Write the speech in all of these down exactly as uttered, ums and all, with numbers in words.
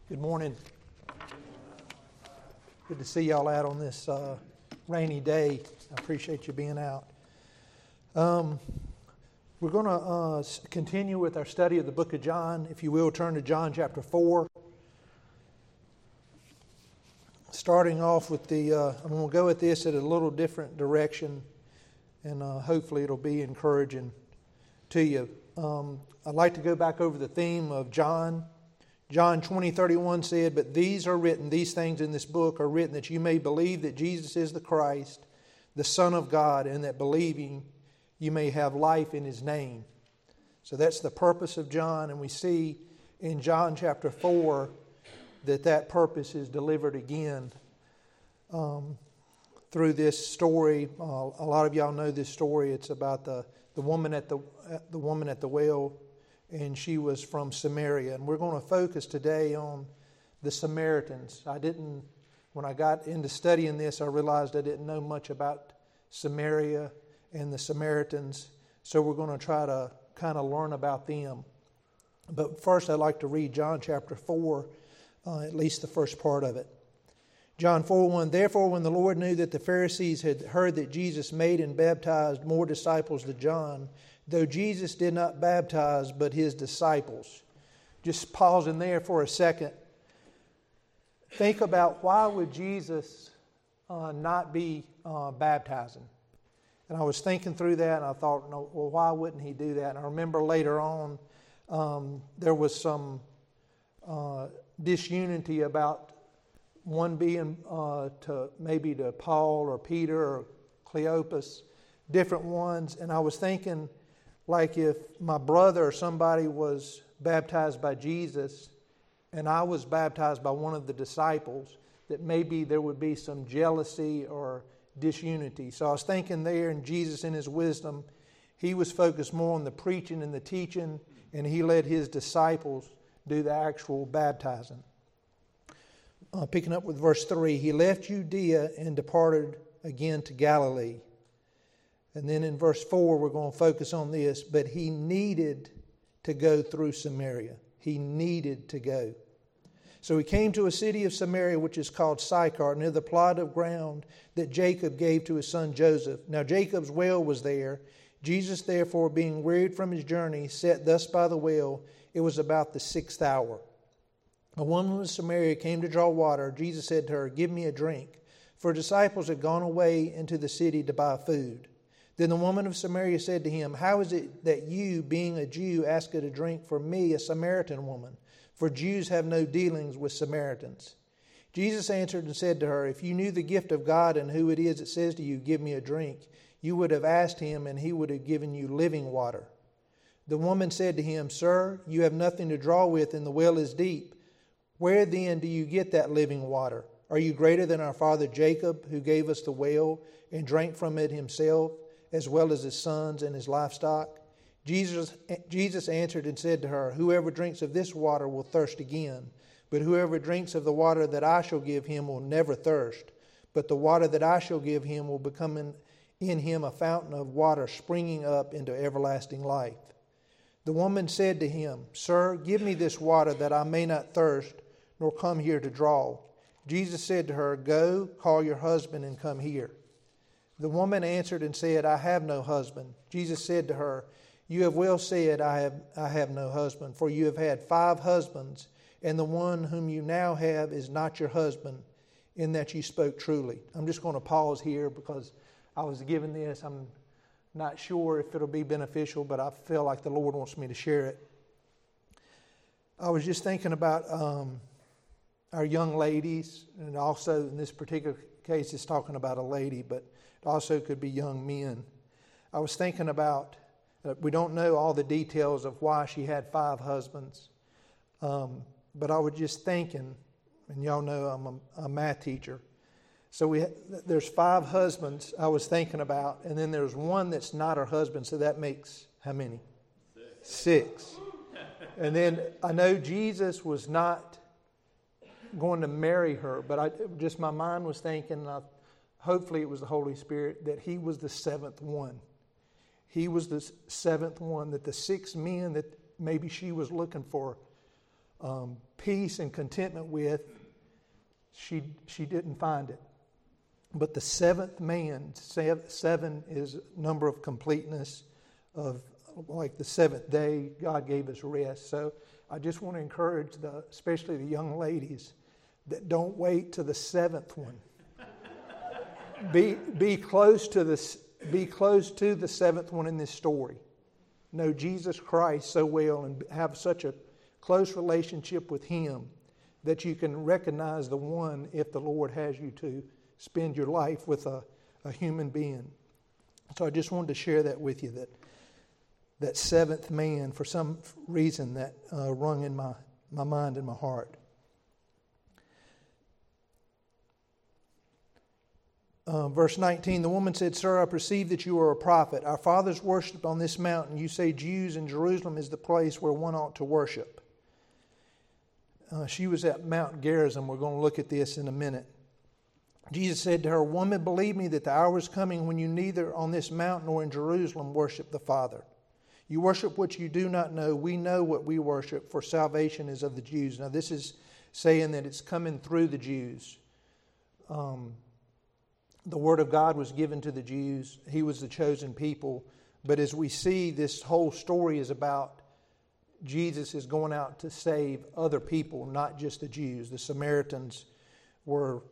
Good morning. Good to see y'all out on this uh, rainy day. I appreciate you being out. Um, we're going to uh, continue with our study of the book of John. If you will, turn to John chapter four. Starting off with the, uh, I'm going to go at this at a little different direction, and uh, hopefully it'll be encouraging to you. Um, I'd like to go back over the theme of John. John twenty thirty-one said, "But these are written, these things in this book are written that you may believe that Jesus is the Christ, the Son of God, and that believing you may have life in His name." So that's the purpose of John, and we see in John chapter four that that purpose is delivered again um, through this story. Uh, a lot of y'all know this story. It's about the, the woman at the the woman at the well. And she was from Samaria. And we're going to focus today on the Samaritans. I didn't, when I got into studying this, I realized I didn't know much about Samaria and the Samaritans. So we're going to try to kind of learn about them. But first I'd like to read John chapter four, uh, at least the first part of it. John four one, "Therefore when the Lord knew that the Pharisees had heard that Jesus made and baptized more disciples than John, though Jesus did not baptize, but His disciples." Just pausing there for a second. Think about, why would Jesus uh, not be uh, baptizing? And I was thinking through that, and I thought, no, well, why wouldn't He do that? And I remember later on, um, there was some uh, disunity about one being uh, to maybe to Paul or Peter or Cleopas, different ones. And I was thinking, like if my brother or somebody was baptized by Jesus and I was baptized by one of the disciples, that maybe there would be some jealousy or disunity. So I was thinking there, and Jesus in His wisdom, He was focused more on the preaching and the teaching, and He let His disciples do the actual baptizing. Uh, picking up with verse three, "He left Judea and departed again to Galilee." And then in verse four, we're going to focus on this. "But He needed to go through Samaria." He needed to go. "So He came to a city of Samaria, which is called Sychar, near the plot of ground that Jacob gave to his son Joseph. Now Jacob's well was there. Jesus, therefore, being wearied from His journey, sat thus by the well. It was about the sixth hour. A woman of Samaria came to draw water. Jesus said to her, 'Give me a drink.' For His disciples had gone away into the city to buy food. Then the woman of Samaria said to Him, 'How is it that you, being a Jew, ask a drink for me, a Samaritan woman? For Jews have no dealings with Samaritans.' Jesus answered and said to her, 'If you knew the gift of God and who it is that says to you, "Give me a drink," you would have asked Him, and He would have given you living water.' The woman said to Him, 'Sir, you have nothing to draw with, and the well is deep. Where then do you get that living water? Are you greater than our father Jacob, who gave us the well and drank from it himself, as well as his sons and his livestock?' Jesus, Jesus answered and said to her, 'Whoever drinks of this water will thirst again. But whoever drinks of the water that I shall give him will never thirst. But the water that I shall give him will become in, in him a fountain of water springing up into everlasting life.' The woman said to Him, 'Sir, give me this water that I may not thirst, nor come here to draw.' Jesus said to her, 'Go, call your husband and come here.' The woman answered and said, 'I have no husband.' Jesus said to her, 'You have well said, I have, I have no husband, for you have had five husbands, and the one whom you now have is not your husband, in that you spoke truly.'" I'm just going to pause here because I was given this. I'm not sure if it'll be beneficial, but I feel like the Lord wants me to share it. I was just thinking about um, our young ladies, and also in this particular case it's talking about a lady, but it also could be young men. I was thinking about, uh, we don't know all the details of why she had five husbands, um, but I was just thinking, and y'all know I'm a, a math teacher, so we there's five husbands I was thinking about, and then there's one that's not her husband, so that makes how many? Six. Six. And then I know Jesus was not going to marry her, but I just my mind was thinking, uh, hopefully it was the Holy Spirit, that He was the seventh one. He was the seventh one, that the six men that maybe she was looking for um, peace and contentment with, she she didn't find it. But the seventh man, seven is number of completeness, of like the seventh day, God gave us rest. So I just want to encourage, the, especially the young ladies, that don't wait to the seventh one. be be close to the be close to the seventh one in this story. Know Jesus Christ so well and have such a close relationship with Him that you can recognize the one if the Lord has you to spend your life with a, a human being. So I just wanted to share that with you, that that seventh man, for some reason, that uh, rung in my, my mind and my heart. Uh, verse nineteen, the woman said, "Sir, I perceive that you are a prophet. Our fathers worshipped on this mountain. You say Jews and Jerusalem is the place where one ought to worship." Uh, she was at Mount Gerizim. We're going to look at this in a minute. Jesus said to her, "Woman, believe me that the hour is coming when you neither on this mountain nor in Jerusalem worship the Father. You worship what you do not know. We know what we worship, for salvation is of the Jews." Now this is saying that it's coming through the Jews. Um, the Word of God was given to the Jews. He was the chosen people. But as we see, this whole story is about Jesus is going out to save other people, not just the Jews. The Samaritans were,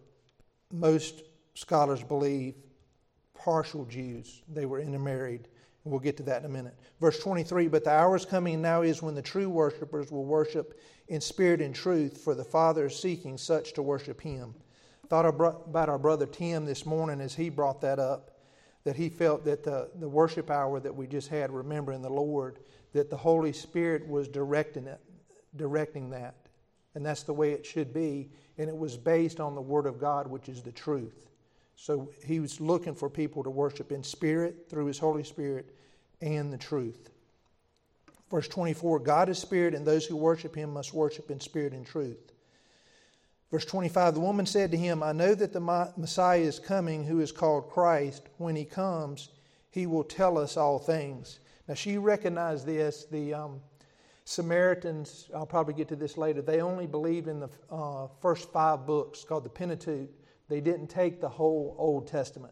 most scholars believe, partial Jews. They were intermarried. And we'll get to that in a minute. Verse twenty-three, "But the hour is coming now is when the true worshipers will worship in spirit and truth, for the Father is seeking such to worship Him." Thought about our brother Tim this morning as he brought that up, that he felt that the, the worship hour that we just had, remembering the Lord, that the Holy Spirit was directing it, directing that. And that's the way it should be. And it was based on the Word of God, which is the truth. So he was looking for people to worship in spirit, through His Holy Spirit, and the truth. Verse twenty-four, "God is spirit, and those who worship Him must worship in spirit and truth." Verse twenty-five, "The woman said to Him, I know that the Messiah is coming, who is called Christ. When He comes, He will tell us all things." Now she recognized this. The um, Samaritans, I'll probably get to this later, they only believed in the uh, first five books called the Pentateuch. They didn't take the whole Old Testament.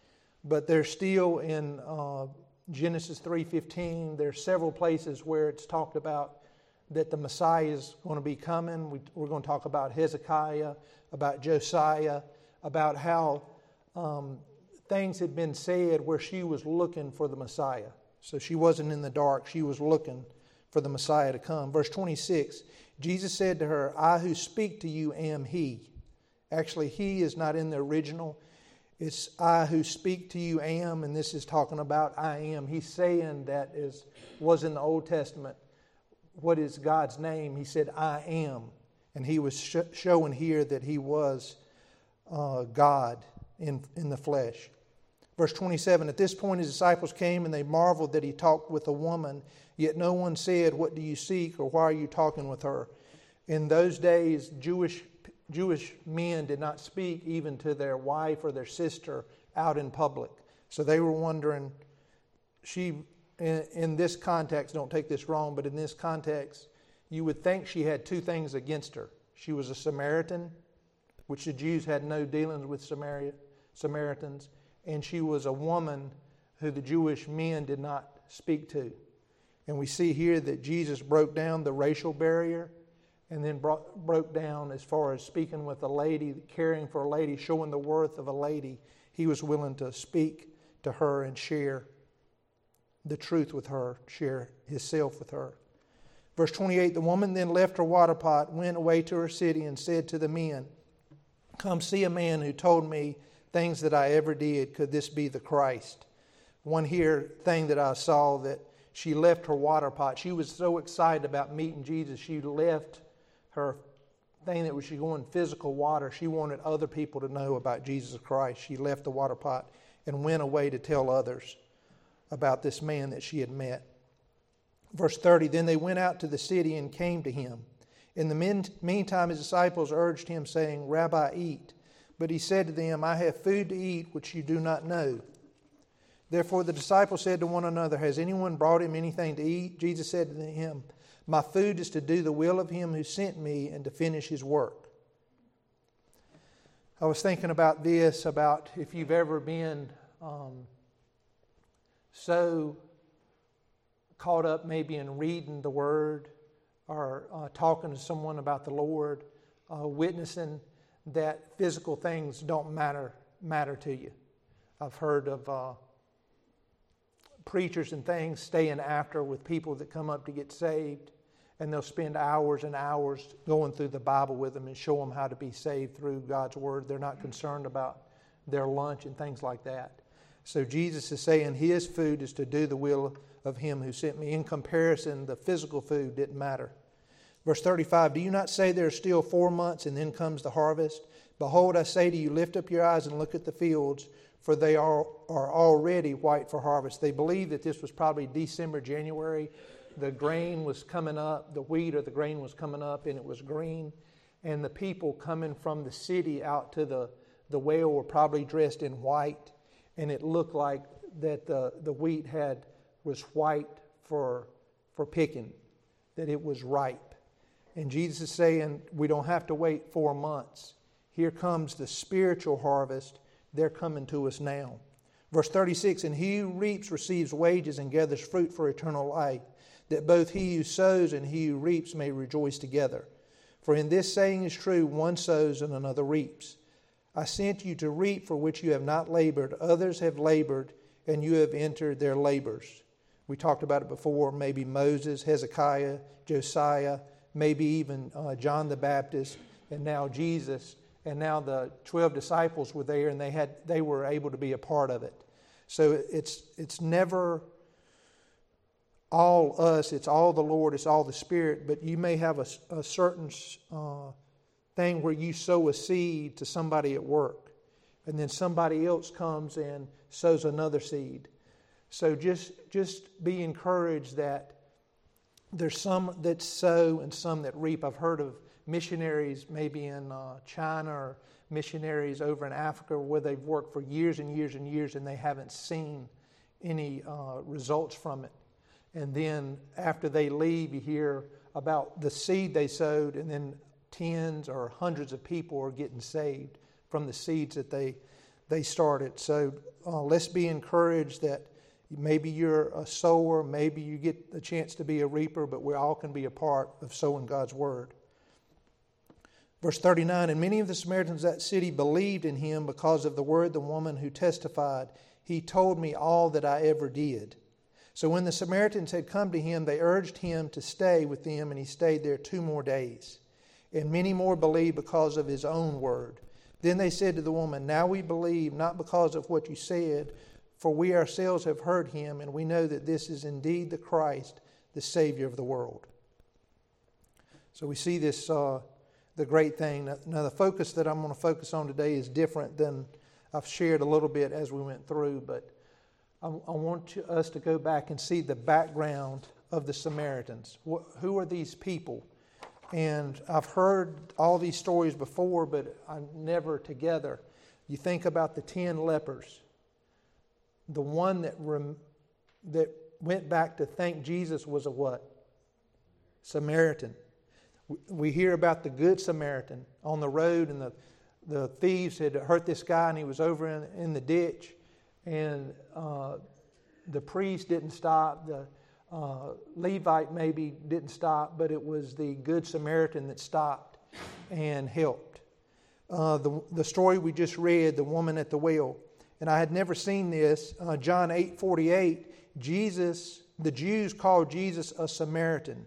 But they're still in uh, Genesis three fifteen. There's several places where it's talked about that the Messiah is going to be coming. We, we're going to talk about Hezekiah, about Josiah, about how um, things had been said where she was looking for the Messiah. So she wasn't in the dark. She was looking for the Messiah to come. Verse twenty-six, Jesus said to her, "I who speak to you am He." Actually, He is not in the original. It's "I who speak to you am," and this is talking about I am. He's saying that is was in the Old Testament. What is God's name? He said, "I am." And He was sh- showing here that He was uh, God in, in the flesh. Verse twenty-seven, "At this point His disciples came and they marveled that He talked with a woman. Yet no one said, 'What do you seek?' or 'Why are you talking with her?'" In those days, Jewish Jewish men did not speak even to their wife or their sister out in public. So they were wondering, she... In, in this context, don't take this wrong, but in this context, you would think she had two things against her. She was a Samaritan, which the Jews had no dealings with Samaria, Samaritans, and she was a woman who the Jewish men did not speak to. And we see here that Jesus broke down the racial barrier and then brought, broke down as far as speaking with a lady, caring for a lady, showing the worth of a lady. He was willing to speak to her and share the truth with her, share Himself with her. Verse twenty-eight, "The woman then left her water pot, went away to her city, and said to the men, 'Come see a man who told me things that I ever did. Could this be the Christ?'" One here thing that I saw, that she left her water pot. She was so excited about meeting Jesus, she left her thing that was she going physical water. She wanted other people to know about Jesus Christ. She left the water pot and went away to tell others about this man that she had met. Verse thirty, "Then they went out to the city and came to Him. In the meantime His disciples urged Him, saying, 'Rabbi, eat.' But He said to them, 'I have food to eat which you do not know.' Therefore the disciples said to one another, 'Has anyone brought Him anything to eat?' Jesus said to him, My food is to do the will of him who sent me and to finish his work. I was thinking about this, about if you've ever been um, so caught up maybe in reading the Word or uh, talking to someone about the Lord, uh, witnessing that physical things don't matter matter to you. I've heard of uh, preachers and things staying after with people that come up to get saved, and they'll spend hours and hours going through the Bible with them and show them how to be saved through God's Word. They're not concerned about their lunch and things like that. So Jesus is saying his food is to do the will of him who sent me. In comparison, the physical food didn't matter. Verse thirty-five, do you not say there are still four months and then comes the harvest? Behold, I say to you, lift up your eyes and look at the fields, for they are, are already white for harvest. They believe that this was probably December, January. The grain was coming up, the wheat or the grain was coming up, and it was green. And the people coming from the city out to the, the well were probably dressed in white. And it looked like that the, the wheat had was white for, for picking, that it was ripe. And Jesus is saying we don't have to wait four months. Here comes the spiritual harvest. They're coming to us now. Verse thirty-six, and he who reaps receives wages and gathers fruit for eternal life, that both he who sows and he who reaps may rejoice together. For in this saying is true, one sows and another reaps. I sent you to reap for which you have not labored. Others have labored, and you have entered their labors. We talked about it before, maybe Moses, Hezekiah, Josiah, maybe even uh, John the Baptist, and now Jesus. And now the twelve disciples were there, and they had they were able to be a part of it. So it's it's never all us, it's all the Lord, it's all the Spirit. But you may have a, a certain uh, thing where you sow a seed to somebody at work, and then somebody else comes and sows another seed. So just just be encouraged that there's some that sow and some that reap. I've heard of missionaries maybe in uh, China or missionaries over in Africa where they've worked for years and years and years and they haven't seen any uh, results from it. And then after they leave, you hear about the seed they sowed, and then tens or hundreds of people are getting saved from the seeds that they they started. So uh, let's be encouraged that maybe you're a sower, maybe you get a chance to be a reaper, but we all can be a part of sowing God's Word. Verse thirty-nine, and many of the Samaritans of that city believed in him because of the word the woman who testified, he told me all that I ever did. So when the Samaritans had come to him, they urged him to stay with them, and he stayed there two more days. And many more believed because of his own word. Then they said to the woman, now we believe, not because of what you said, for we ourselves have heard him, and we know that this is indeed the Christ, the Savior of the world. So we see this uh, the great thing. Now the focus that I'm going to focus on today is different than I've shared a little bit as we went through, but I, I want to, us to go back and see the background of the Samaritans. What, who are these people? And I've heard all these stories before, but I'm never together. You think about the ten lepers. The one that rem, that went back to thank Jesus was a what? Samaritan. We hear about the Good Samaritan on the road, and the, the thieves had hurt this guy, and he was over in, in the ditch, and uh, the priest didn't stop, the uh, Levite maybe didn't stop, but it was the Good Samaritan that stopped and helped. Uh, the, the story we just read, the woman at the well, and I had never seen this, uh, John eight forty-eight, Jesus, the Jews called Jesus a Samaritan.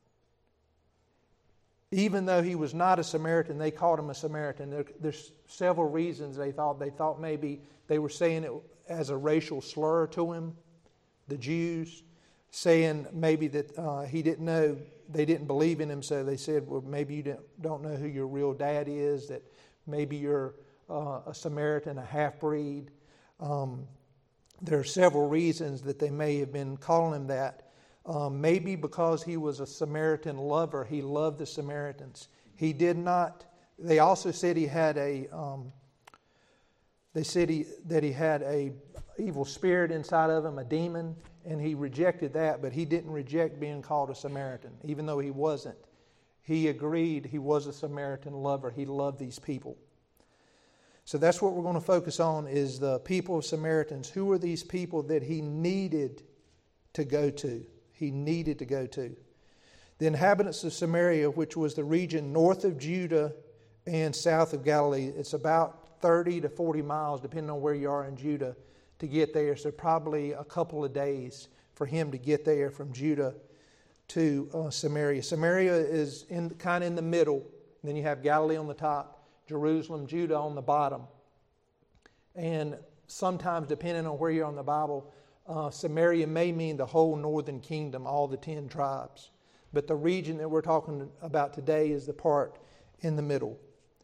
Even though he was not a Samaritan, they called him a Samaritan. There, there's several reasons they thought. They thought maybe they were saying it as a racial slur to him, the Jews, saying maybe that uh, he didn't know, they didn't believe in him, so they said, well, maybe you don't, don't know who your real dad is, that maybe you're uh, a Samaritan, a half-breed. Um, there are several reasons that they may have been calling him that. Um, maybe because he was a Samaritan lover, he loved the Samaritans. He did not. They also said he had a. Um, they said he, that he had a evil spirit inside of him, a demon, and he rejected that, but he didn't reject being called a Samaritan, even though he wasn't. He agreed he was a Samaritan lover. He loved these people. So that's what we're going to focus on, is the people of Samaritans. Who are these people that he needed to go to? He needed to go to. The inhabitants of Samaria, which was the region north of Judah and south of Galilee, it's about thirty to forty miles, depending on where you are in Judah, to get there. So probably a couple of days for him to get there from Judah to uh, Samaria. Samaria is in kind of in the middle. And then you have Galilee on the top, Jerusalem, Judah on the bottom. And sometimes, depending on where you're on the Bible, uh, Samaria may mean the whole northern kingdom, all the ten tribes. But the region that we're talking about today is the part in the middle.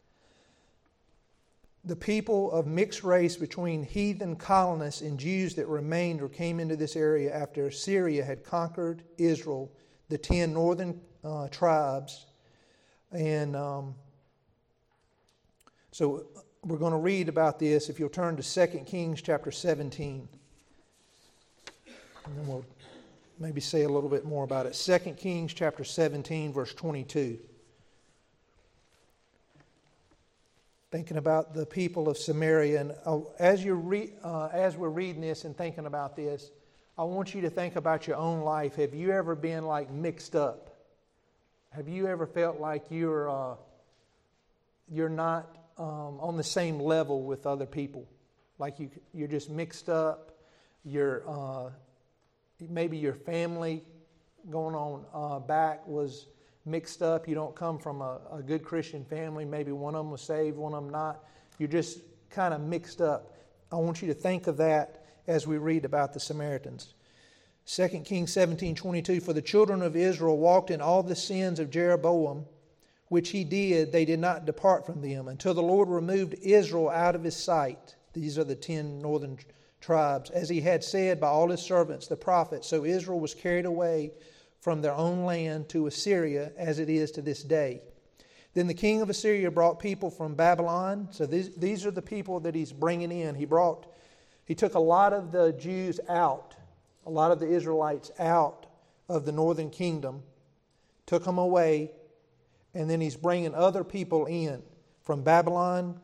The people of mixed race between heathen colonists and Jews that remained or came into this area after Assyria had conquered Israel, the ten northern uh, tribes. And um, so we're going to read about this. If you'll turn to Second Kings chapter seventeen. And then we'll maybe say a little bit more about it. Second Kings chapter seventeen, verse twenty-two. Thinking about the people of Samaria. And uh, as, you re- uh, as we're reading this and thinking about this, I want you to think about your own life. Have you ever been like mixed up? Have you ever felt like you're uh, you're not um, on the same level with other people? Like you, you're just mixed up. You're uh, maybe your family going on uh, back was mixed up. You don't come from a, a good Christian family. Maybe one of them was saved, one of them not. You're just kind of mixed up. I want you to think of that as we read about the Samaritans. Second Kings seventeen twenty-two, for the children of Israel walked in all the sins of Jeroboam, which he did, they did not depart from them, until the Lord removed Israel out of his sight. These are the ten northern tribes. As he had said by all his servants, the prophets, so Israel was carried away from their own land to Assyria, as it is to this day. Then the king of Assyria brought people from Babylon. So these, these are the people that he's bringing in. He brought, he took a lot of the Jews out, a lot of the Israelites out of the northern kingdom, took them away, and then he's bringing other people in from Babylon,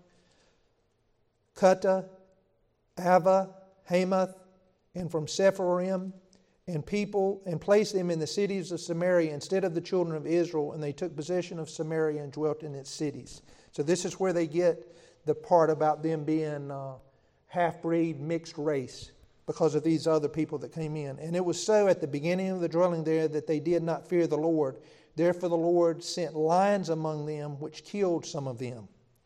Cutha, Ava, Hamath, and from Sepharvaim, and people, and placed them in the cities of Samaria instead of the children of Israel, and they took possession of Samaria and dwelt in its cities. So this is where they get the part about them being uh, half-breed, mixed race, because of these other people that came in. And it was so at the beginning of the dwelling there that they did not fear the Lord. Therefore the Lord sent lions among them, which killed some of them.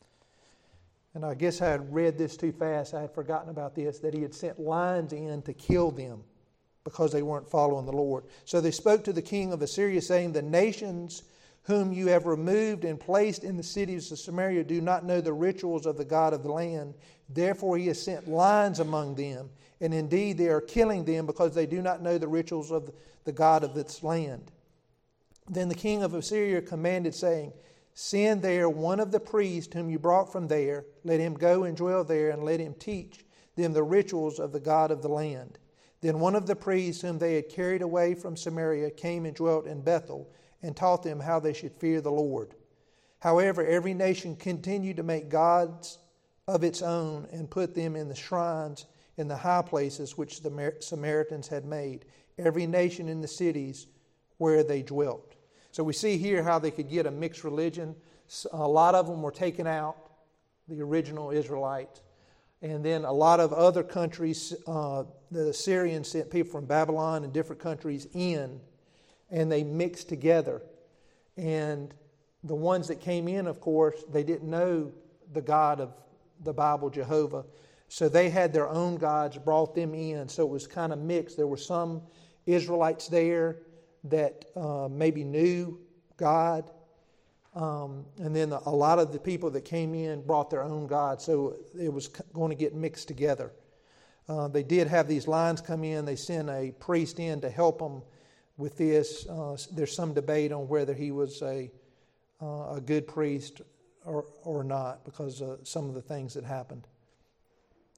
And I guess I had read this too fast. I had forgotten about this, that he had sent lions in to kill them because they weren't following the Lord. So they spoke to the king of Assyria, saying, the nations whom you have removed and placed in the cities of Samaria do not know the rituals of the God of the land. Therefore he has sent lions among them. And indeed they are killing them because they do not know the rituals of the God of this land. Then the king of Assyria commanded, saying, send there one of the priests whom you brought from there. Let him go and dwell there, and let him teach them the rituals of the God of the land. Then one of the priests whom they had carried away from Samaria came and dwelt in Bethel, and taught them how they should fear the Lord. However, every nation continued to make gods of its own, and put them in the shrines in the high places which the Samaritans had made, every nation in the cities where they dwelt. So we see here how they could get a mixed religion. A lot of them were taken out, the original Israelites. And then a lot of other countries, uh, the Assyrians sent people from Babylon and different countries in, and they mixed together. And the ones that came in, of course, they didn't know the God of the Bible, Jehovah. So they had their own gods, brought them in. So it was kind of mixed. There were some Israelites there that uh, maybe knew God. Um, and then a lot of the people that came in brought their own gods. So it was going to get mixed together. Uh, they did have these lions come in. They sent a priest in to help them with this. Uh, there's some debate on whether he was a uh, a good priest or or not, because of some of the things that happened.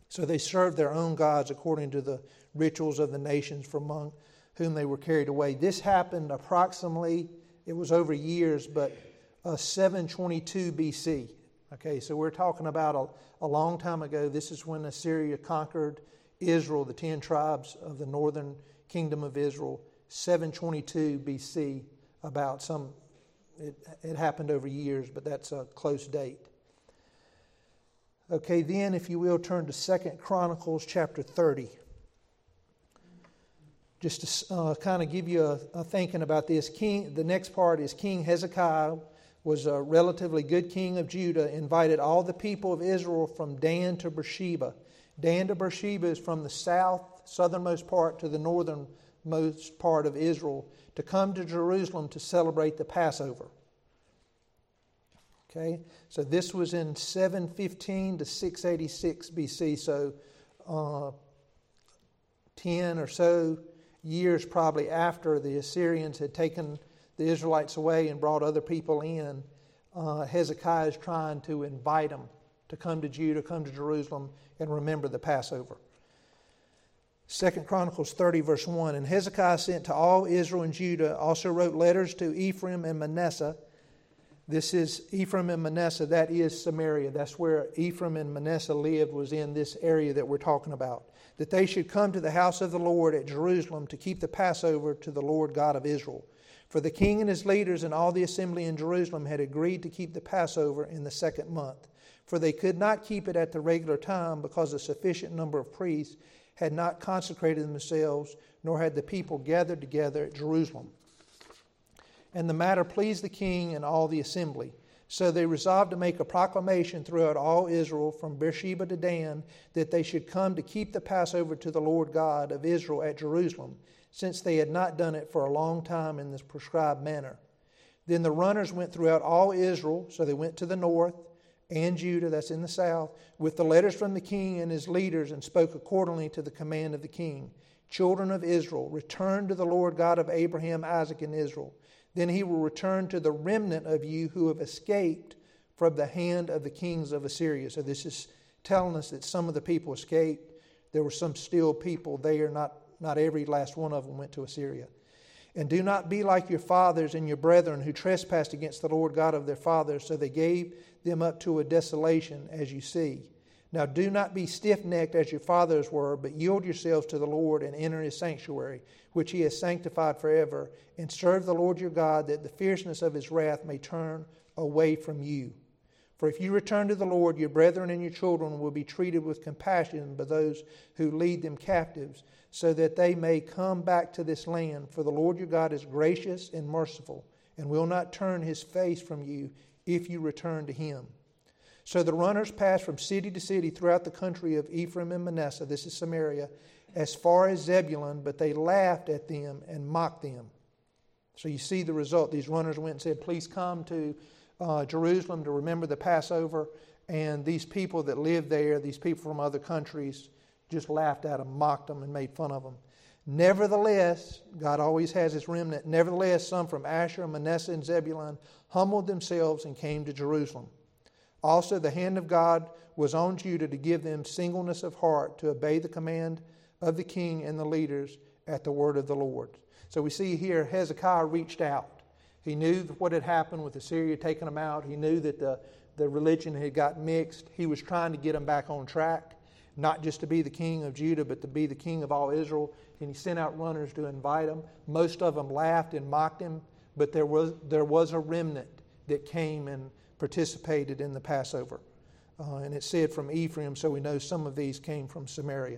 So they served their own gods according to the rituals of the nations from among whom they were carried away. This happened approximately, it was over years, but uh, seven twenty-two B C. Okay, so we're talking about a, a long time ago. This is when Assyria conquered Israel, the ten tribes of the northern kingdom of Israel, seven twenty-two B C, about some, it, it happened over years, but that's a close date. Okay, then if you will, turn to Second Chronicles chapter thirty. Just to uh, kind of give you a, a thinking about this, King. The next part is King Hezekiah was a relatively good king of Judah, invited all the people of Israel from Dan to Beersheba. Dan to Beersheba is from the south, southernmost part to the northernmost part of Israel, to come to Jerusalem to celebrate the Passover. Okay, so this was in seven fifteen to six eighty-six B C, so uh, ten or so years probably after the Assyrians had taken the Israelites away and brought other people in. uh, Hezekiah is trying to invite them to come to Judah, come to Jerusalem, and remember the Passover. Second Chronicles thirty, verse one, and Hezekiah sent to all Israel and Judah, also wrote letters to Ephraim and Manasseh. This is Ephraim and Manasseh, that is Samaria. That's where Ephraim and Manasseh lived, was in this area that we're talking about. That they should come to the house of the Lord at Jerusalem to keep the Passover to the Lord God of Israel. For the king and his leaders and all the assembly in Jerusalem had agreed to keep the Passover in the second month. For they could not keep it at the regular time because a sufficient number of priests had not consecrated themselves, nor had the people gathered together at Jerusalem. And the matter pleased the king and all the assembly. So they resolved to make a proclamation throughout all Israel, from Beersheba to Dan, that they should come to keep the Passover to the Lord God of Israel at Jerusalem, since they had not done it for a long time in this prescribed manner. Then the runners went throughout all Israel, so they went to the north and Judah, that's in the south, with the letters from the king and his leaders, and spoke accordingly to the command of the king. Children of Israel, return to the Lord God of Abraham, Isaac, and Israel. Then he will return to the remnant of you who have escaped from the hand of the kings of Assyria. So this is telling us that some of the people escaped. There were some still people there. Not, not every last one of them went to Assyria. And do not be like your fathers and your brethren who trespassed against the Lord God of their fathers, so they gave them up to a desolation, as you see. Now do not be stiff-necked as your fathers were, but yield yourselves to the Lord and enter his sanctuary, which he has sanctified forever, and serve the Lord your God, that the fierceness of his wrath may turn away from you. For if you return to the Lord, your brethren and your children will be treated with compassion by those who lead them captives, so that they may come back to this land. For the Lord your God is gracious and merciful, and will not turn his face from you if you return to him. So the runners passed from city to city throughout the country of Ephraim and Manasseh, this is Samaria, as far as Zebulun, but they laughed at them and mocked them. So you see the result. These runners went and said, please come to uh, Jerusalem to remember the Passover. And these people that lived there, these people from other countries, just laughed at them, mocked them, and made fun of them. Nevertheless, God always has his remnant. Nevertheless, some from Asher, Manasseh, and Zebulun humbled themselves and came to Jerusalem. Also, the hand of God was on Judah to give them singleness of heart to obey the command of the king and the leaders at the word of the Lord. So we see here Hezekiah reached out. He knew what had happened with Assyria taking them out. He knew that the, the religion had got mixed. He was trying to get them back on track, not just to be the king of Judah, but to be the king of all Israel. And he sent out runners to invite them. Most of them laughed and mocked him, but there was, there was a remnant that came and participated in the Passover. Uh, and it said from Ephraim, so we know some of these came from Samaria.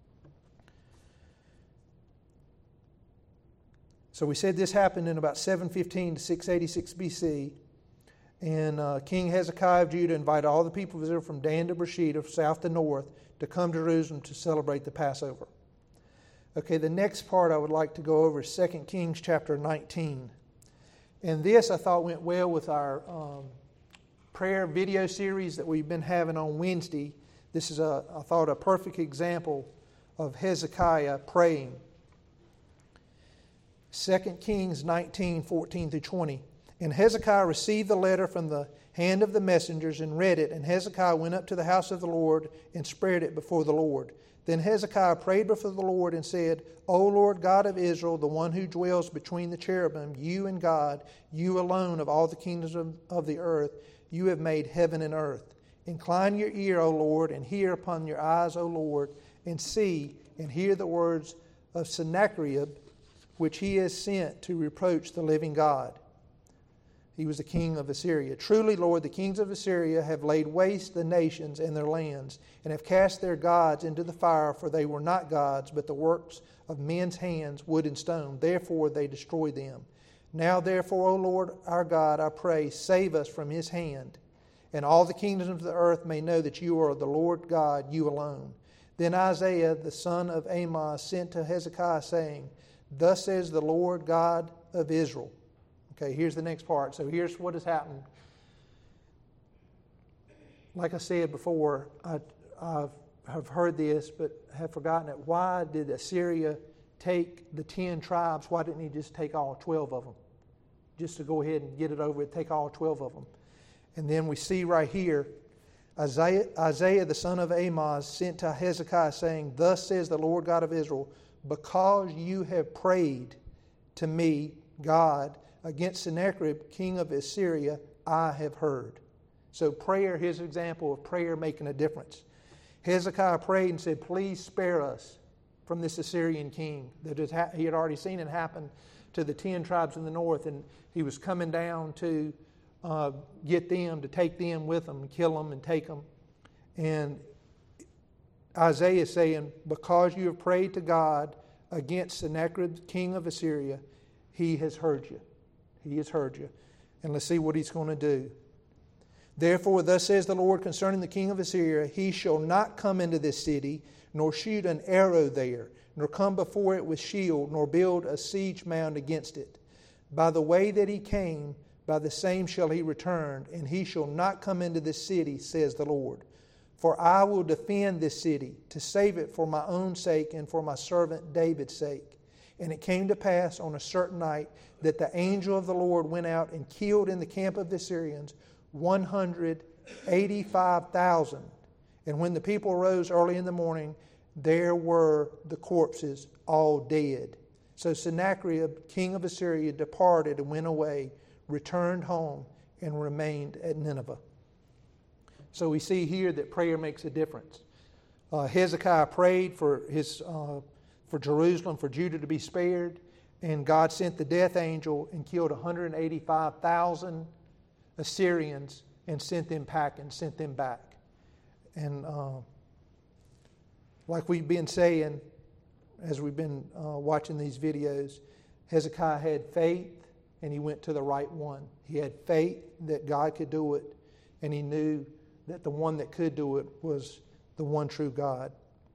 So we said this happened in about seven fifteen to six eighty-six B C. And uh, King Hezekiah of Judah invited all the people of Israel from Dan to Beersheba, south to north, to come to Jerusalem to celebrate the Passover. Okay, the next part I would like to go over is Second Kings chapter nineteen. And this I thought went well with our um, prayer video series that we've been having on Wednesday. This is, a, I thought, a perfect example of Hezekiah praying. Second Kings nineteen, fourteen through twenty. And Hezekiah received the letter from the hand of the messengers and read it. And Hezekiah went up to the house of the Lord and spread it before the Lord. Then Hezekiah prayed before the Lord and said, O Lord God of Israel, the one who dwells between the cherubim, you and God, you alone of all the kingdoms of, of the earth, you have made heaven and earth. Incline your ear, O Lord, and hear upon your eyes, O Lord, and see and hear the words of Sennacherib, which he has sent to reproach the living God. He was the king of Assyria. Truly, Lord, the kings of Assyria have laid waste the nations and their lands, and have cast their gods into the fire, for they were not gods, but the works of men's hands, wood and stone. Therefore they destroyed them. Now, therefore, O Lord our God, I pray, save us from his hand, and all the kingdoms of the earth may know that you are the Lord God, you alone. Then Isaiah, the son of Amoz, sent to Hezekiah, saying, Thus says the Lord God of Israel. Okay, here's the next part. So here's what has happened. Like I said before, I, I have heard this but have forgotten it. Why did Assyria take the ten tribes? Why didn't he just take all twelve of them? Just to go ahead and get it over with, take all twelve of them. And then we see right here, Isaiah, Isaiah the son of Amoz sent to Hezekiah, saying, Thus says the Lord God of Israel, because you have prayed to me, God, against Sennacherib, king of Assyria, I have heard. So prayer, his example of prayer making a difference. Hezekiah prayed and said, Please spare us from this Assyrian king. That he had already seen it happen to the ten tribes in the north, and he was coming down to uh, get them, to take them with him, and kill them and take them. And Isaiah is saying, because you have prayed to God against Sennacherib, king of Assyria, he has heard you. He has heard you. And let's see what he's going to do. Therefore, thus says the Lord concerning the king of Assyria, he shall not come into this city, nor shoot an arrow there, nor come before it with shield, nor build a siege mound against it. By the way that he came, by the same shall he return, and he shall not come into this city, says the Lord. For I will defend this city, to save it for my own sake and for my servant David's sake. And it came to pass on a certain night that the angel of the Lord went out and killed in the camp of the Syrians one hundred eighty-five thousand. And when the people rose early in the morning, there were the corpses all dead. So Sennacherib, king of Assyria, departed and went away, returned home, and remained at Nineveh. So we see here that prayer makes a difference. Uh, Hezekiah prayed for his uh, for Jerusalem, for Judah to be spared, and God sent the death angel and killed one hundred eighty-five thousand Assyrians and sent them packing, sent them back. And uh, like we've been saying, as we've been uh, watching these videos, Hezekiah had faith and he went to the right one. He had faith that God could do it, and he knew that the one that could do it was the one true God.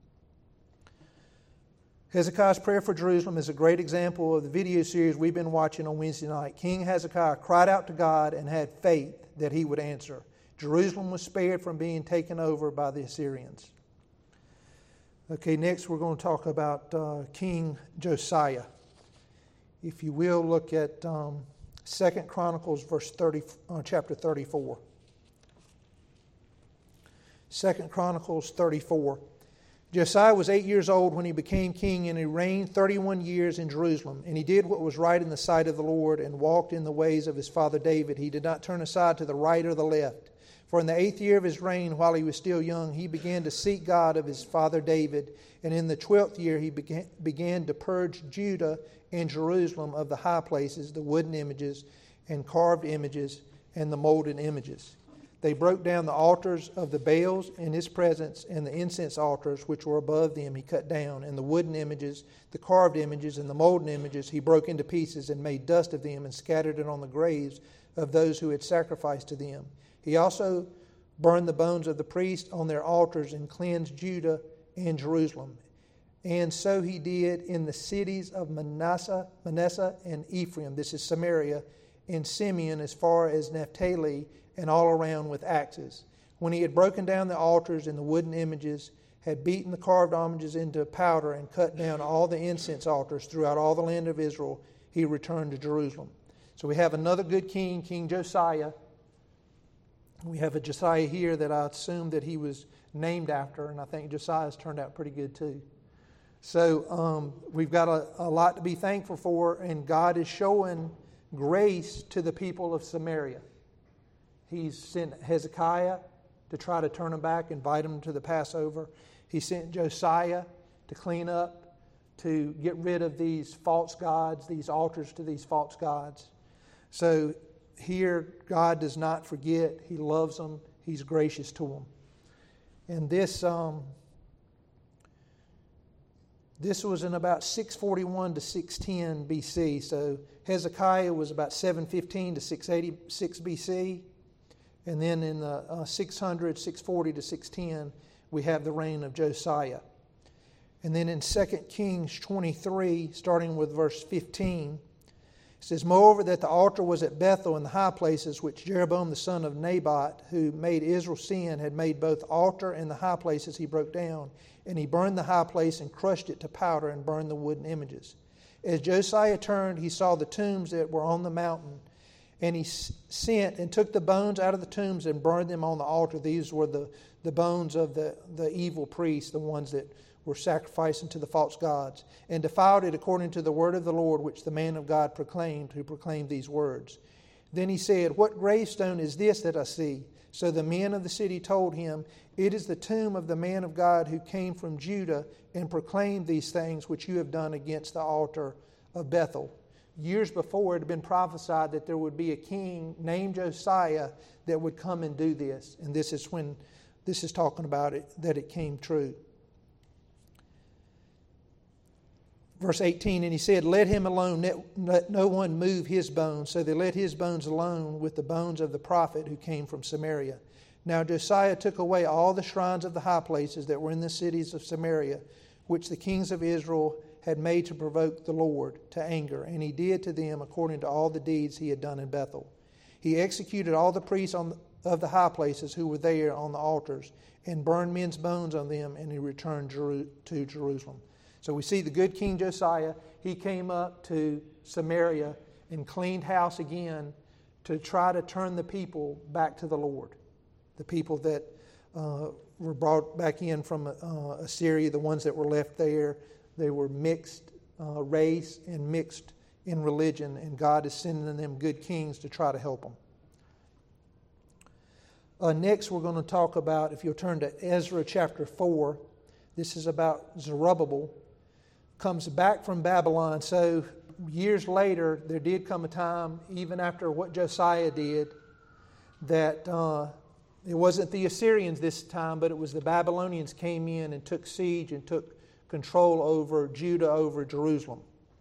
Hezekiah's prayer for Jerusalem is a great example of the video series we've been watching on Wednesday night. King Hezekiah cried out to God and had faith that he would answer. Jerusalem was spared from being taken over by the Assyrians. Okay, next we're going to talk about uh, King Josiah. If you will, look at um, Second Chronicles verse thirty, uh, chapter thirty-four. Second Chronicles thirty-four. Josiah was eight years old when he became king, and he reigned thirty-one years in Jerusalem. And he did what was right in the sight of the Lord, and walked in the ways of his father David. He did not turn aside to the right or the left. For in the eighth year of his reign, while he was still young, he began to seek God of his father David. And in the twelfth year he began, began to purge Judah and Jerusalem of the high places, the wooden images and carved images and the molded images. They broke down the altars of the Baals in his presence, and the incense altars which were above them he cut down, and the wooden images, the carved images, and the molten images he broke into pieces and made dust of them and scattered it on the graves of those who had sacrificed to them. He also burned the bones of the priests on their altars and cleansed Judah and Jerusalem. And so he did in the cities of Manasseh, Manasseh and Ephraim, this is Samaria, and Simeon as far as Naphtali, and all around with axes. When he had broken down the altars and the wooden images, had beaten the carved images into powder, and cut down all the incense altars throughout all the land of Israel, he returned to Jerusalem. So we have another good king, King Josiah. We have a Josiah here that I assume that he was named after, and I think Josiah's turned out pretty good too. So um, we've got a, a lot to be thankful for, and God is showing grace to the people of Samaria. He's sent Hezekiah to try to turn them back, invite them to the Passover. He sent Josiah to clean up, to get rid of these false gods, these altars to these false gods. So here, God does not forget. He loves them. He's gracious to them. And this um, this was in about six forty-one to six ten B C. So Hezekiah was about seven fifteen to six eighty-six B C. And then in the uh, six hundred, six forty to six ten, we have the reign of Josiah. And then in Second Kings twenty-three, starting with verse fifteen, it says, "Moreover, that the altar was at Bethel in the high places, which Jeroboam the son of Nebat, who made Israel sin, had made both the altar and the high places he broke down. And he burned the high place and crushed it to powder and burned the wooden images. As Josiah turned, he saw the tombs that were on the mountain. And he sent and took the bones out of the tombs and burned them on the altar." These were the, the bones of the, the evil priests, the ones that were sacrificing to the false gods, "and defiled it according to the word of the Lord, which the man of God proclaimed, who proclaimed these words. Then he said, What gravestone is this that I see? So the men of the city told him, It is the tomb of the man of God who came from Judah and proclaimed these things which you have done against the altar of Bethel." Years before, it had been prophesied that there would be a king named Josiah that would come and do this. And this is when this is talking about it, that it came true. Verse eighteen, "And he said, Let him alone, let no one move his bones. So they let his bones alone with the bones of the prophet who came from Samaria. Now Josiah took away all the shrines of the high places that were in the cities of Samaria, which the kings of Israel had made to provoke the Lord to anger. And he did to them according to all the deeds he had done in Bethel. He executed all the priests on the, of the high places who were there on the altars, and burned men's bones on them, and he returned Jeru- to Jerusalem." So we see the good King Josiah. He came up to Samaria and cleaned house again to try to turn the people back to the Lord. The people that uh, were brought back in from uh, Assyria, the ones that were left there, they were mixed uh, race and mixed in religion, and God is sending them good kings to try to help them. Uh, next, we're going to talk about, if you'll turn to Ezra chapter four, this is about Zerubbabel. Comes back from Babylon. So years later, there did come a time, even after what Josiah did, that uh, it wasn't the Assyrians this time, but it was the Babylonians came in and took siege and took control over Judah, over Jerusalem.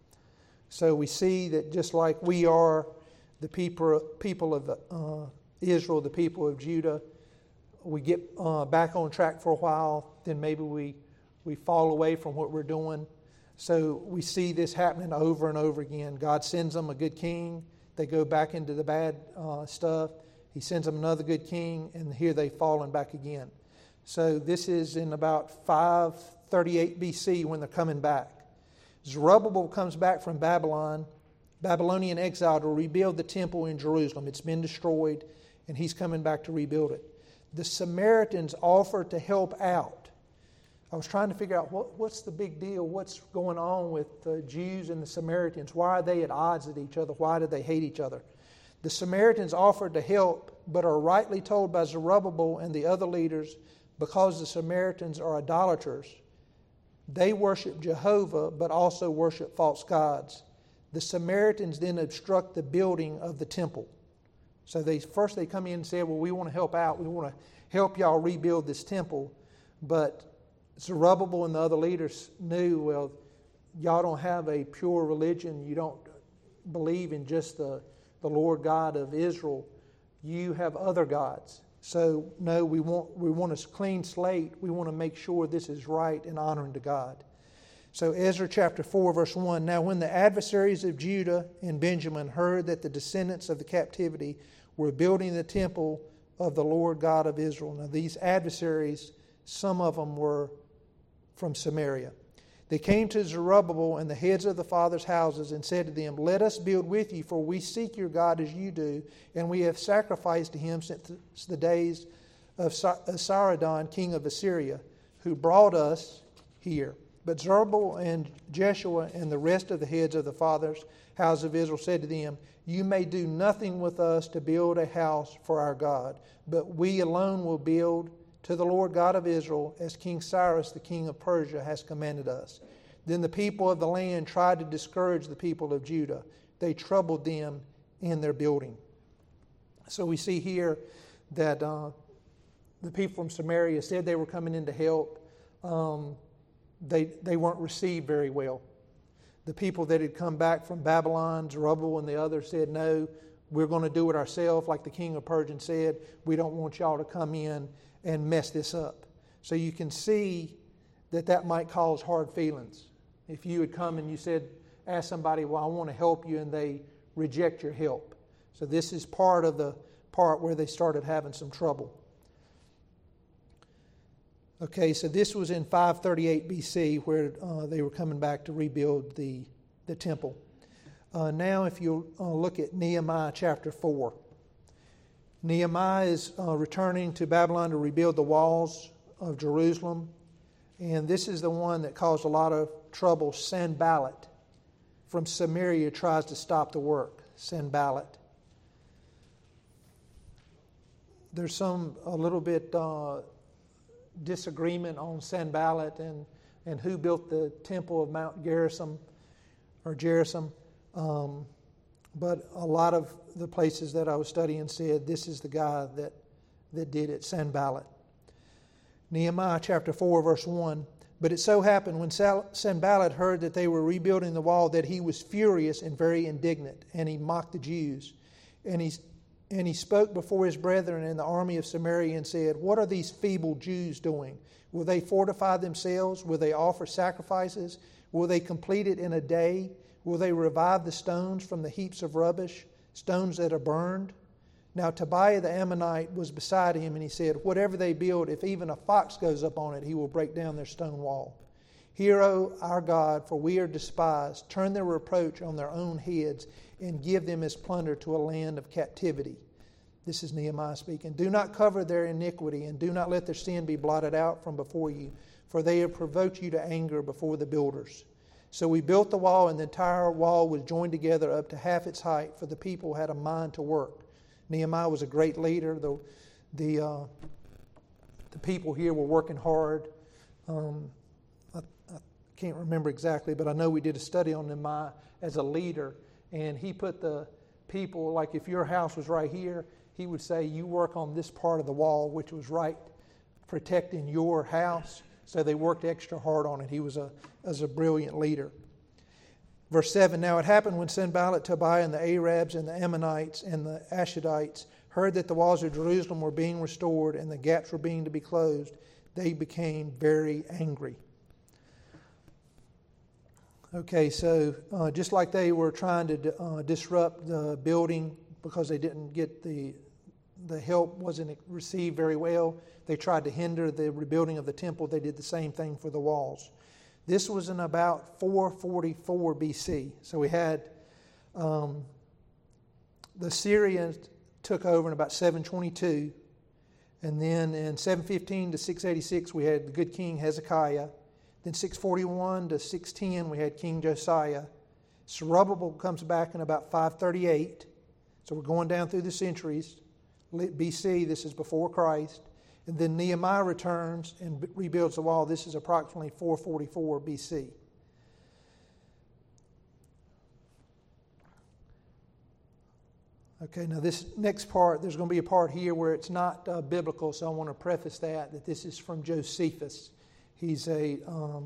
So we see that just like we are the people, people of uh, Israel, the people of Judah, we get uh, back on track for a while, then maybe we, we fall away from what we're doing. So we see this happening over and over again. God sends them a good king. They go back into the bad uh, stuff. He sends them another good king, and here they've fallen back again. So this is in about five thirty-eight B C when they're coming back. Zerubbabel comes back from Babylon, Babylonian exile, to rebuild the temple in Jerusalem. It's been destroyed, and he's coming back to rebuild it. The Samaritans offer to help out. I was trying to figure out what, what's the big deal, what's going on with the Jews and the Samaritans. Why are they at odds with each other? Why do they hate each other? The Samaritans offered to help, but are rightly told by Zerubbabel and the other leaders, because the Samaritans are idolaters. They worship Jehovah, but also worship false gods. The Samaritans then obstruct the building of the temple. So they first they come in and say, well, we want to help out. We want to help y'all rebuild this temple. But Zerubbabel and the other leaders knew, well, y'all don't have a pure religion. You don't believe in just the, the Lord God of Israel. You have other gods. So, no, we want we want a clean slate. We want to make sure this is right and honoring to God. So Ezra chapter four, verse one, "Now when the adversaries of Judah and Benjamin heard that the descendants of the captivity were building the temple of the Lord God of Israel." Now these adversaries, some of them were from Samaria. They came to Zerubbabel and the heads of the fathers' houses and said to them, Let us build with you, for we seek your God as you do, and we have sacrificed to him since the days of Esarhaddon, king of Assyria, who brought us here. But Zerubbabel and Jeshua and the rest of the heads of the fathers' house of Israel said to them, You may do nothing with us to build a house for our God, but we alone will build to the Lord God of Israel, as King Cyrus, the king of Persia, has commanded us. Then the people of the land tried to discourage the people of Judah. They troubled them in their building. So we see here that uh, the people from Samaria said they were coming in to help. Um, they, they weren't received very well. The people that had come back from Babylon, Zerubbabel and the others said, No, we're going to do it ourselves, like the king of Persia said. We don't want y'all to come in and mess this up. So you can see that that might cause hard feelings. If you had come and you said, ask somebody, well, I want to help you, and they reject your help. So this is part of the part where they started having some trouble. Okay, so this was in five thirty-eight B C, where uh, they were coming back to rebuild the, the temple. Uh, now if you uh, look at Nehemiah chapter four. Nehemiah is uh, returning to Babylon to rebuild the walls of Jerusalem. And this is the one that caused a lot of trouble. Sanballat from Samaria tries to stop the work. Sanballat. There's some, a little bit uh, disagreement on Sanballat and, and who built the temple of Mount Gerizim or Gerizim. Um, But a lot of the places that I was studying said this is the guy that, that did it, Sanballat. Nehemiah chapter four, verse one. But it so happened when Sanballat heard that they were rebuilding the wall that he was furious and very indignant, and he mocked the Jews. And he, and he spoke before his brethren in the army of Samaria and said, What are these feeble Jews doing? Will they fortify themselves? Will they offer sacrifices? Will they complete it in a day? Will they revive the stones from the heaps of rubbish, stones that are burned? Now Tobiah the Ammonite was beside him, and he said, Whatever they build, if even a fox goes up on it, he will break down their stone wall. Hear, O our God, for we are despised. Turn their reproach on their own heads, and give them as plunder to a land of captivity. This is Nehemiah speaking. Do not cover their iniquity, and do not let their sin be blotted out from before you, for they have provoked you to anger before the builders. So we built the wall, and the entire wall was joined together up to half its height, for the people had a mind to work. Nehemiah was a great leader. The, the, uh, the people here were working hard. Um, I, I can't remember exactly, but I know we did a study on Nehemiah as a leader, and he put the people, like if your house was right here, he would say, you work on this part of the wall, which was right protecting your house. So they worked extra hard on it. He was a, as a brilliant leader. Verse seven, Now it happened when Sanballat, Tobiah, and the Arabs, and the Ammonites, and the Ashdodites heard that the walls of Jerusalem were being restored, and the gaps were being to be closed, they became very angry. Okay, so uh, just like they were trying to uh, disrupt the building because they didn't get the the help wasn't received very well, they tried to hinder the rebuilding of the temple. They did the same thing for the walls. This was in about four forty-four B C. So we had um, the Syrians took over in about seven twenty-two, and then in seven fifteen to six eighty-six we had the good king Hezekiah. Then six forty-one to six ten we had King Josiah. Zerubbabel comes back in about five thirty-eight. So we're going down through the centuries. B C, this is before Christ. And then Nehemiah returns and rebuilds the wall. This is approximately four forty-four B C. Okay, now this next part, there's going to be a part here where it's not uh, biblical, so I want to preface that, that this is from Josephus. He's a um,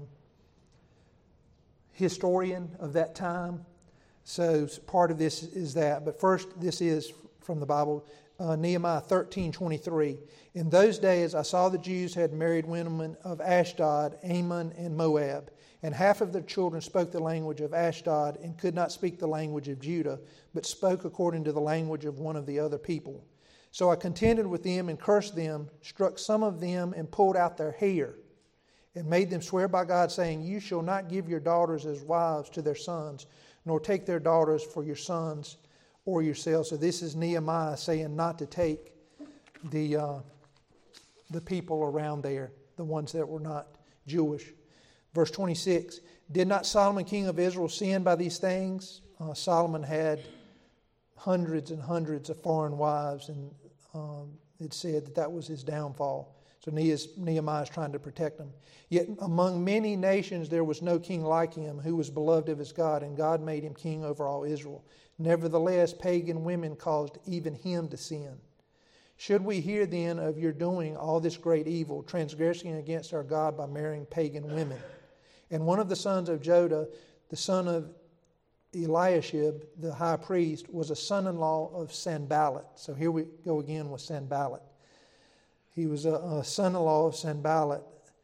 historian of that time. So part of this is that. But first, this is from the Bible. Uh, Nehemiah thirteen twenty-three. In those days I saw the Jews had married women of Ashdod, Ammon, and Moab, and half of their children spoke the language of Ashdod and could not speak the language of Judah, but spoke according to the language of one of the other people. So I contended with them and cursed them, struck some of them and pulled out their hair, and made them swear by God, saying, You shall not give your daughters as wives to their sons, nor take their daughters for your sons or yourselves. So this is Nehemiah saying not to take the uh, the people around there, the ones that were not Jewish. Verse twenty-six, Did not Solomon king of Israel sin by these things? Uh, Solomon had hundreds and hundreds of foreign wives, and um, it said that that was his downfall. So Nehemiah is trying to protect them. Yet among many nations there was no king like him, who was beloved of his God, and God made him king over all Israel. Nevertheless, pagan women caused even him to sin. Should we hear then of your doing all this great evil, transgressing against our God by marrying pagan women? And one of the sons of Jodah, the son of Eliashib, the high priest, was a son-in-law of Sanballat. So here we go again with Sanballat. He was a, a son-in-law of Sanballat,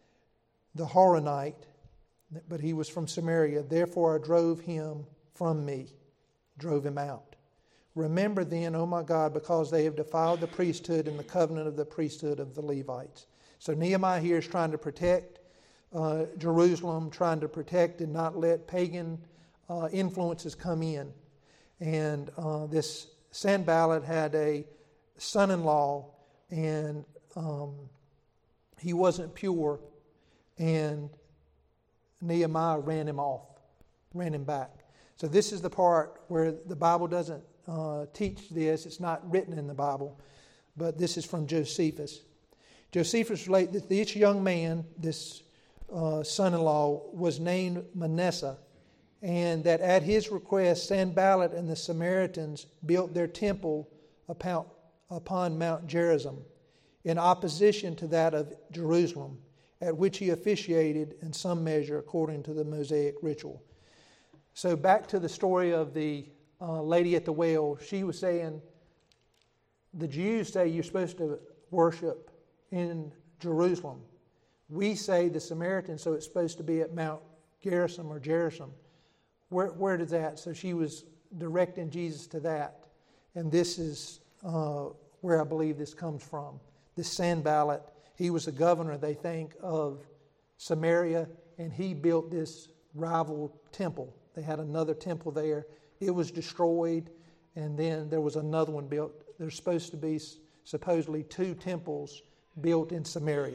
the Horonite, but he was from Samaria. Therefore I drove him from me, drove him out. Remember then, O my God, because they have defiled the priesthood and the covenant of the priesthood of the Levites. So Nehemiah here is trying to protect uh, Jerusalem, trying to protect and not let pagan uh, influences come in. And uh, this Sanballat had a son-in-law, and um, he wasn't pure, and Nehemiah ran him off, ran him back. So this is the part where the Bible doesn't uh, teach this. It's not written in the Bible, but this is from Josephus. Josephus relates that this young man, this uh, son-in-law, was named Manasseh, and that at his request, Sanballat and the Samaritans built their temple upon, upon Mount Gerizim, in opposition to that of Jerusalem, at which he officiated in some measure according to the Mosaic ritual. So back to the story of the uh, lady at the well. She was saying, the Jews say you're supposed to worship in Jerusalem. We say the Samaritans, so it's supposed to be at Mount Gerizim or Gerizim. Where, where does that? So she was directing Jesus to that. And this is uh, where I believe this comes from. This Sanballat, he was the governor, they think, of Samaria, and he built this rival temple. They had another temple there. It was destroyed, and then there was another one built. There's supposed to be supposedly two temples built in Samaria.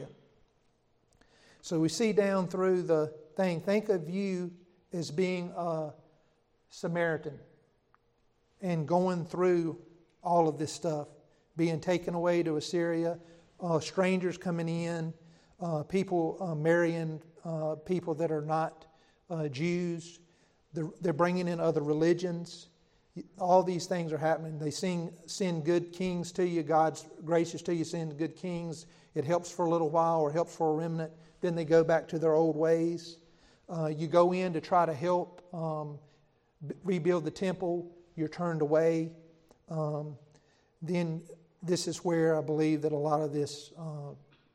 So we see down through the thing, think of you as being a Samaritan and going through all of this stuff, being taken away to Assyria, uh, strangers coming in, uh, people uh, marrying uh, people that are not uh, Jews. They're, they're bringing in other religions. All these things are happening. They sing, send good kings to you. God's gracious to you, send good kings. It helps for a little while or helps for a remnant. Then they go back to their old ways. Uh, you go in to try to help um, b- rebuild the temple. You're turned away. Um, then this is where I believe that a lot of this uh,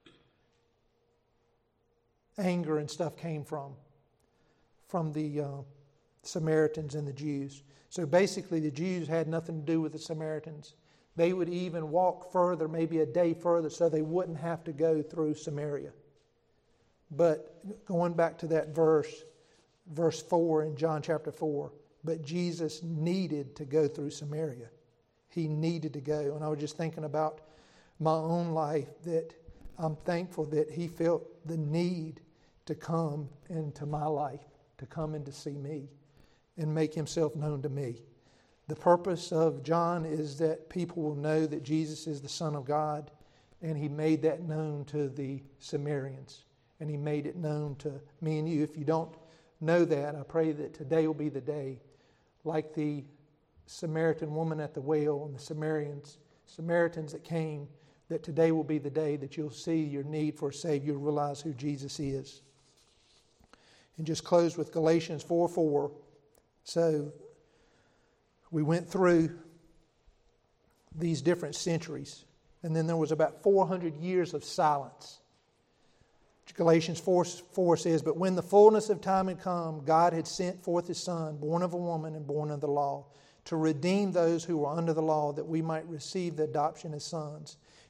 anger and stuff came from, from the uh, Samaritans and the Jews. So basically the Jews had nothing to do with the Samaritans. They would even walk further, maybe a day further, so they wouldn't have to go through Samaria. But going back to that verse, verse four in John chapter four, but Jesus needed to go through Samaria. He needed to go. And I was just thinking about my own life, that I'm thankful that he felt the need to come into my life, to come and to see me and make himself known to me. The purpose of John is that people will know that Jesus is the Son of God, and he made that known to the Samaritans, and he made it known to me and you. If you don't know that, I pray that today will be the day, like the Samaritan woman at the well and the Samaritans, Samaritans that came, that today will be the day that you'll see your need for a Savior, you'll realize who Jesus is. And just close with Galatians four four. So we went through these different centuries, and then there was about four hundred years of silence. Galatians four four says, but when the fullness of time had come, God had sent forth his Son, born of a woman and born of the law, to redeem those who were under the law, that we might receive the adoption as sons.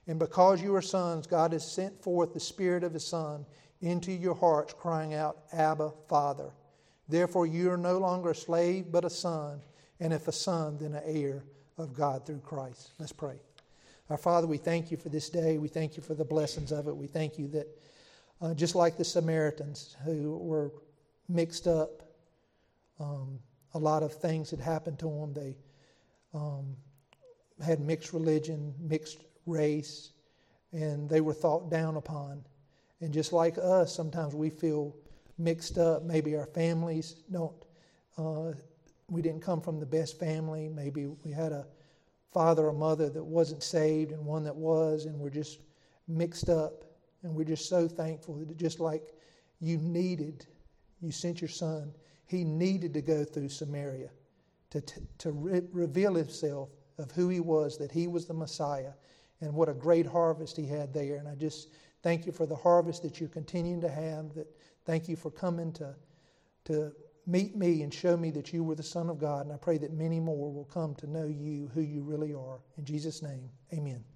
And because you are sons, God has sent forth the Spirit of His Son into your hearts, crying out, Abba, Father. Therefore you are no longer a slave, but a son, and if a son, then an heir of God through Christ. Let's pray. Our Father, we thank you for this day. We thank you for the blessings of it. We thank you that uh, just like the Samaritans who were mixed up, um, a lot of things had happened to them. They um, had mixed religion, mixed race, and they were thought down upon. And just like us, sometimes we feel mixed up. Maybe our families don't, uh, we didn't come from the best family. Maybe we had a father or mother that wasn't saved and one that was, and we're just mixed up. And we're just so thankful that just like you needed, you sent your son, he needed to go through Samaria to, to, to re- reveal himself of who he was, that he was the Messiah, and what a great harvest he had there. And I just thank you for the harvest that you're continuing to have. That thank you for coming to, to meet me and show me that you were the Son of God. And I pray that many more will come to know you, who you really are. In Jesus' name, amen.